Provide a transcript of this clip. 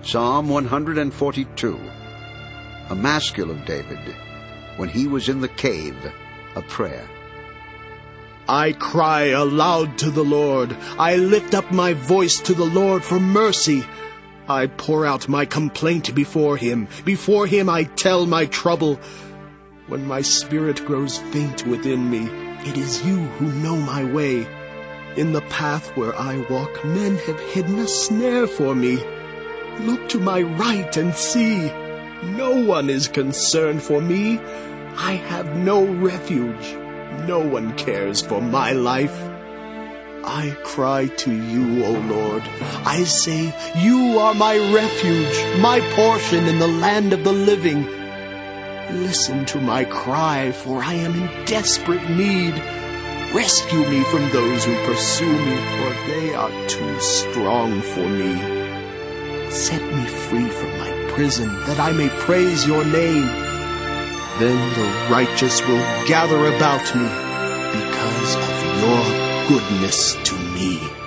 Psalm 142, a maskil of David, when he was in the cave, a prayer. I cry aloud to the Lord. I lift up my voice to the Lord for mercy. I pour out my complaint before him. Before him I tell my trouble. When my spirit grows faint within me, it is you who know my way. In the path where I walk, men have hidden a snare for me. Look to my right and see. No one is concerned for me. I have no refuge. No one cares for my life. I cry to you, O Lord. I say, you are my refuge, my portion in the land of the living. Listen to my cry, for I am in desperate need. Rescue me from those who pursue me, for they are too strong for me. Set me free from my prison, that I may praise your name. Then the righteous will gather about me because of your goodness to me.